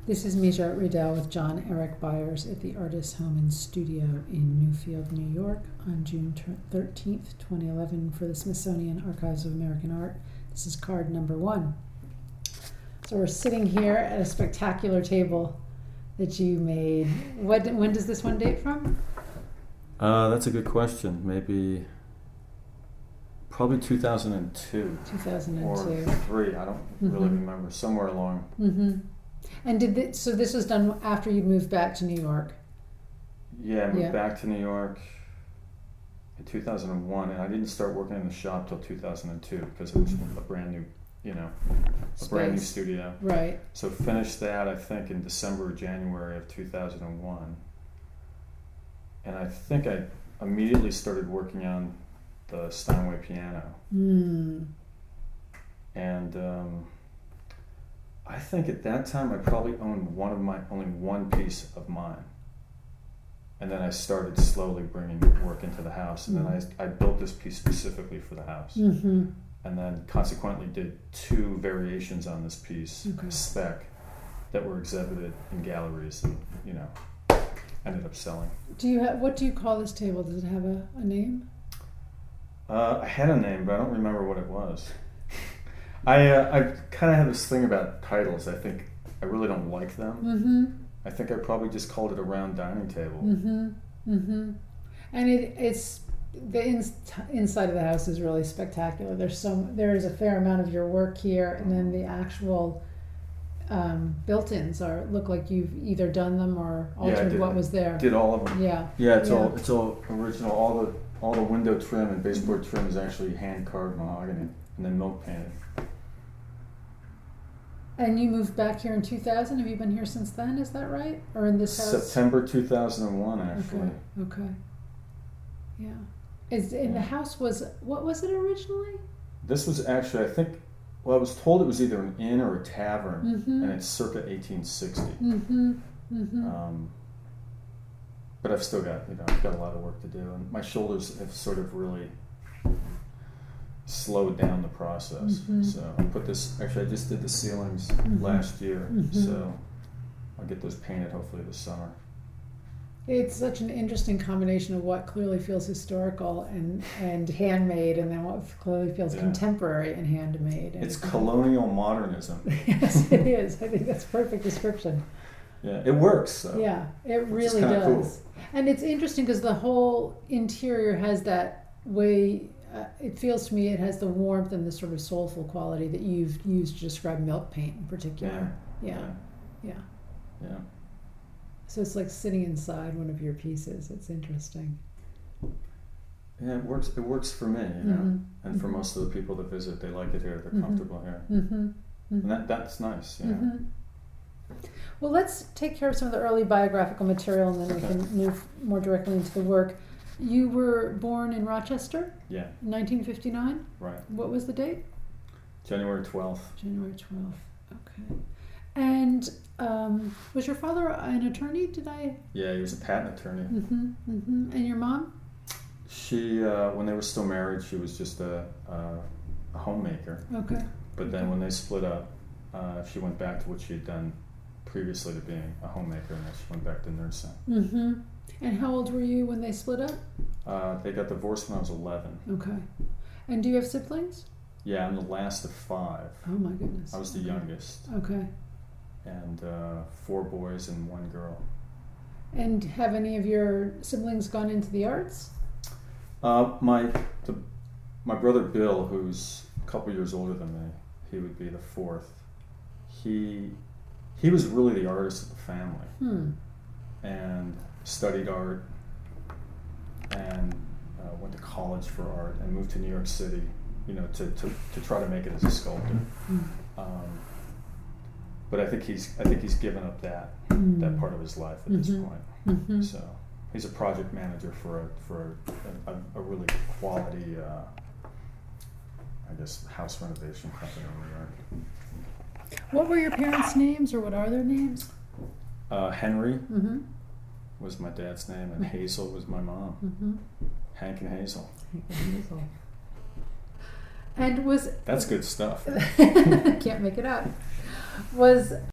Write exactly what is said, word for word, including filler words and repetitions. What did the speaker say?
This is Misha Riddell with John Eric Byers at the Artist Home and Studio in Newfield, New York on June thirteenth, twenty eleven for the Smithsonian Archives of American Art. This is card number one. So we're sitting here at a spectacular table that you made. What, when does this one date from? Uh, that's a good question. Maybe, probably two thousand two. two thousand two. Or three, I don't Mm-hmm. really remember. Somewhere along. Mm-hmm. And did this, so this was done after you moved back to New York? Yeah, I moved Yeah. back to New York in two thousand one, and I didn't start working in the shop till two thousand two because it was a brand new, you know, a Space. brand new studio. Right. So finished that, I think, in December or January of two thousand one. And I think I immediately started working on the Steinway piano. Mm. And um, I think at that time I probably owned one of my, only one piece of mine. And then I started slowly bringing work into the house. And Mm-hmm. then I, I built this piece specifically for the house. Mm-hmm. And then consequently did two variations on this piece, Okay. spec, that were exhibited in galleries and, you know, ended up selling. Do you have, what do you call this table? Does it have a, a name? Uh, I had a name, but I don't remember what it was. I uh, I kind of have this thing about titles. I think I really don't like them. Mm-hmm. I think I probably just called it a round dining table. Mm-hmm. Mm-hmm. And it, it's the ins- inside of the house is really spectacular. There's some there is a fair amount of your work here, and then the actual um, built-ins are look like you've either done them or Yeah, I altered did- what was there. Did all of them. Yeah. Yeah, it's Yeah. all it's all original. All the all the window trim and baseboard trim is actually hand carved mahogany and then milk painted. And you moved back here in two thousand. Have you been here since then? Is that right? Or in this house? September two thousand one, actually. Okay. Okay. Yeah. Is and the Yeah. house was what was it originally? This was actually, I think, well, I was told it was either an inn or a tavern, Mm-hmm. and it's circa eighteen sixty. Mm-hmm. Mm-hmm. Um, but I've still got, you know, I've got a lot of work to do, and my shoulders have sort of really slowed down the process. Mhm. So I put this, actually I just did the ceilings Mhm. last year, Mhm. so I'll get those painted hopefully this summer. It's such an interesting combination of what clearly feels historical and, and handmade, and then what clearly feels Yeah. contemporary and handmade. And It's colonial modernism. Yes, it is. I think that's a perfect description. Yeah, it works though. Yeah, it Which is really kinda does. And it's interesting because the whole interior has that way. Uh, it feels to me it has the warmth and the sort of soulful quality that you've used to describe milk paint in particular. Yeah, yeah. Yeah. So it's like sitting inside one of your pieces. It's interesting. Yeah, it works. It works for me, you know, Mhm. and for Mhm. most of the people that visit, they like it here. They're Mhm. comfortable here, Mm-hmm. and that that's nice. You know. Mm-hmm. Well, let's take care of some of the early biographical material, and then we Okay. can move more directly into the work. You were born in Rochester Yeah, in nineteen fifty-nine. right. What was the date? January twelfth. January twelfth. Okay. And um, was your father an attorney? Did I? Yeah, he was a patent attorney. Mm-hmm. Mm-hmm. And your mom? She, uh, when they were still married, she was just a, a, a homemaker. Okay. But then when they split up, uh, she went back to what she had done previously to being a homemaker, and then she went back to nursing. Mm-hmm. And how old were you when they split up? Uh, they got divorced when I was eleven. Okay. And do you have siblings? Yeah, I'm the last of five. Oh my goodness. I was the Okay. youngest, Okay. and uh, four boys and one girl. And have any of your siblings gone into the arts? Uh, my the, my brother Bill, who's a couple years older than me, he would be the fourth. He he was really the artist of the family, Hmm. and studied art, and uh, went to college for art, and moved to New York City, you know, to, to, to try to make it as a sculptor. Hmm. Um, but I think he's I think he's given up that Hmm. that part of his life at this Mhm. point. Mm-hmm. So he's a project manager for a for a, a, a really quality, uh, I guess, house renovation company in New York. What were your parents' names, or what are their names? Uh, Henry Mm-hmm. was my dad's name, and Hazel was my mom. Mm-hmm. Hank and Hazel. And was That's good stuff. can't make it up. Was